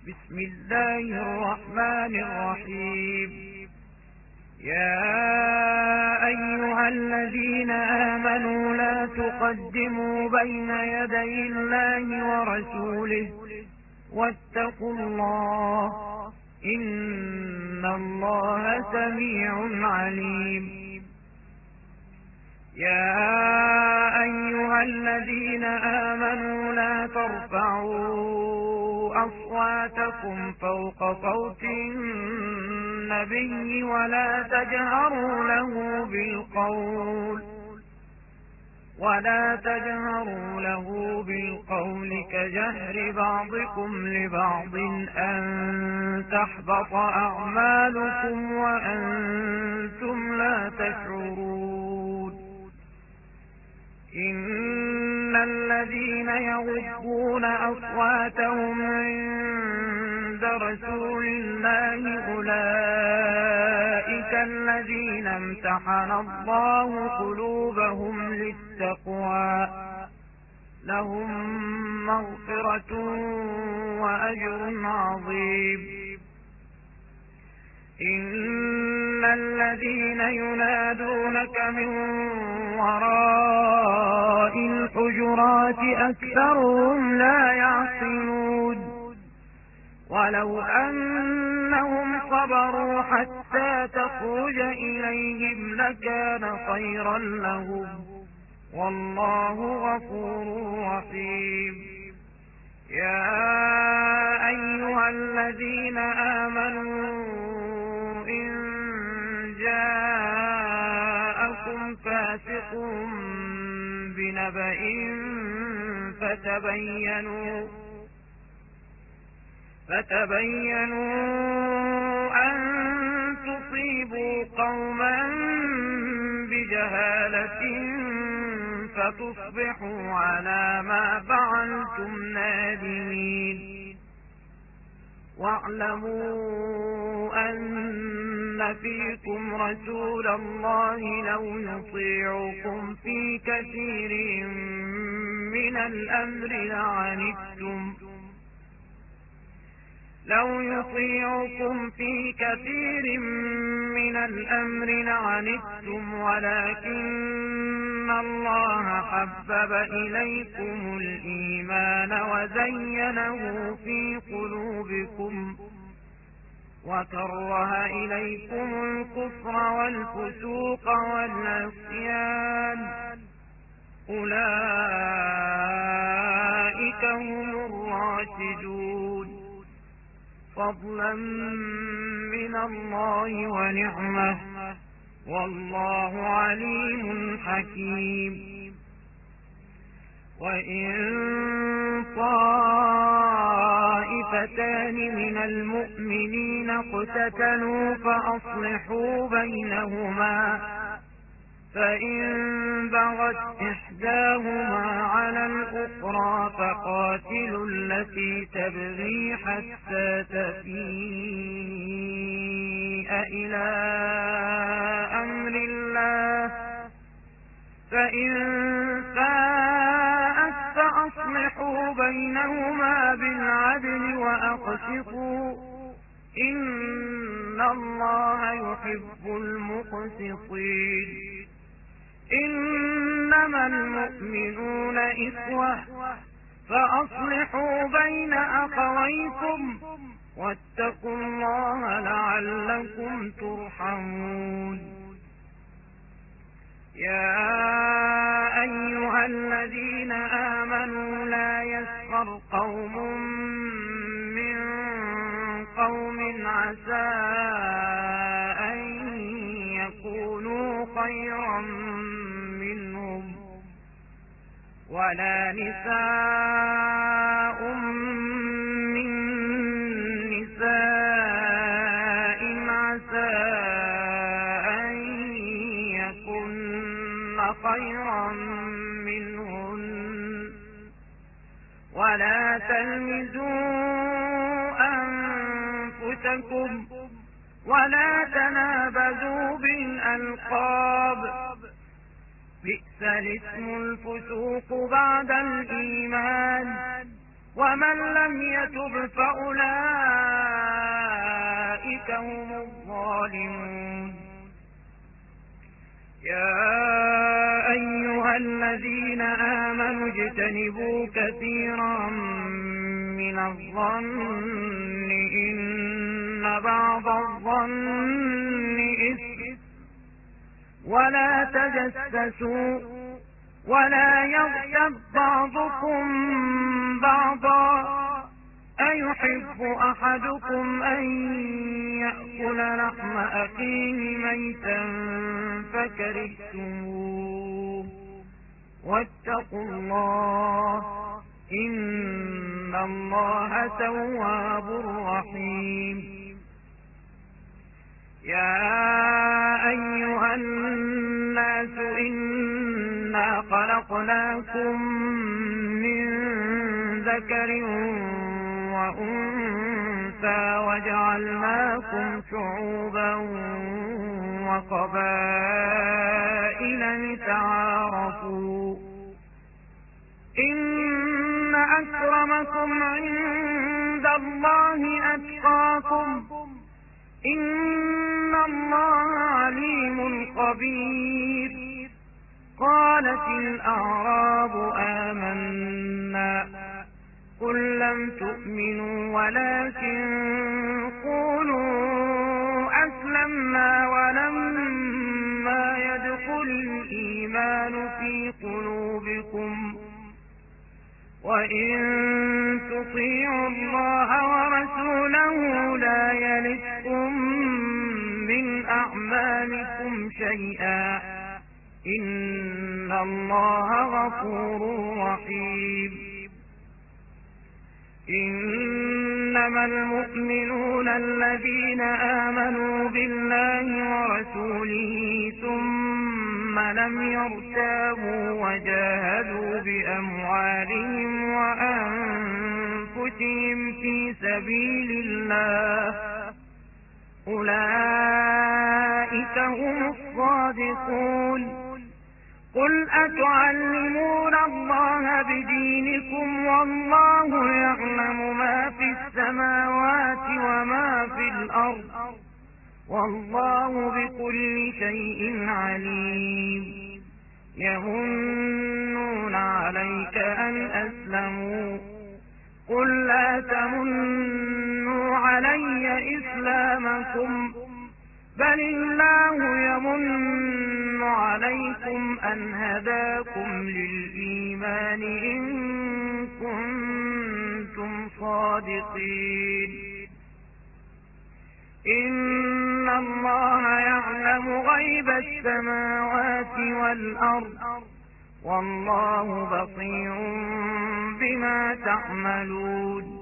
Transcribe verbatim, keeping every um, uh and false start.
بسم الله الرحمن الرحيم. يا أيها الذين آمنوا لا تقدموا بين يدي الله ورسوله واتقوا الله إن الله سميع عليم. يا أيها الذين آمنوا لا ترفعوا أصواتكم فوق صوت النبي ولا تجهروا له بالقول ولا تجهروا له بالقول كجهر بعضكم لبعض أن تحبط أعمالكم وأنتم لا تشعرون. إن الذين يغضون أصواتهم عند رسول الله أولئك الذين امتحن الله قلوبهم للتقوى لهم مغفرة وأجر عظيم. إن الذين ينادونك من وراء الحجرات أكثرهم لا يعقلون. ولو أنهم صبروا حتى تخرج إليهم لكان خيرا لهم والله غفور رحيم. يا أيها الذين آمنوا إن جاءكم فاسق بنبأ فتبينوا فتبينوا أن تصيبوا قوما بجهالة فتصبحوا على ما فعلتم نادمين. واعلموا أن فيكم رسول الله لو يطيعكم في كثير من الأمر لعنتم لو يطيعكم في كثير من الأمر لعنتم ولكن الله حبب إليكم الإيمان وزينه في قلوبكم وكره إليكم الكفر والفسوق والعصيان أولئك هم الراشدون فضلا من الله ونعمة والله عليم حكيم. وإن طائفتان من المؤمنين اقتتلوا فأصلحوا بينهما فإن بغت إحداهما على الأخرى فقاتلوا التي تبغي حتى تفيء إلى أمر الله فإن فاءت فأصلحوا بينهما بالعدل وأقسطوا إن الله يحب المقسطين. إنما المؤمنون إخوة فأصلحوا بين أخويكم واتقوا الله لعلكم ترحمون. يا أيها الذين آمنوا لا يسخر قوم من قوم عسى أن يكونوا خيرا منهم ولا نساء من نساء عسى أن يكن خيرا منهن ولا تلمزوا أنفسكم ولا تنابزوا بالألقاب بئس الاسم الفسوق بعد الإيمان ومن لم يتب فأولئك أولئك هم الظالمون. يا أيها الذين آمنوا اجتنبوا كثيرا من الظن إن بعض الظن إثم ولا تجسسوا ولا يغتب بعضكم بعضا أيحب أحدكم أن يأكل لحم أخيه ميتا فكرهتموه واتقوا الله إن الله تواب رحيم. يا أيها الناس إنا خلقناكم من ذكر وأنثى وجعلناكم شعوبا وقبائل لتعارفوا إن أكرمكم عند الله أتقاكم إن الله عليم خبير. قالت الأعراب آمنا قل لم تؤمنوا ولكن قولوا أسلمنا ولما يدخل الإيمان في قلوبكم وإن تطيعوا الله ورسوله لا يلتكم من أعمالكم شيئا إن الله غفور رحيم. إنما المؤمنون الذين آمنوا بالله ورسوله ثم لم يرتابوا وجاهدوا بأموالهم وأنفسهم في سبيل الله أولئك هم الصادقون. قل أتعلمون الله بدينكم والله يعلم ما في السماوات وما في الأرض والله بكل شيء عليم. يمنون عليك أن أسلموا قل لا تمنوا علي إسلامكم بل الله يمن عليكم أن هداكم للإيمان إن كنتم صادقين. إن الله يعلم غيب السماوات والأرض والله بصير بما تعملون.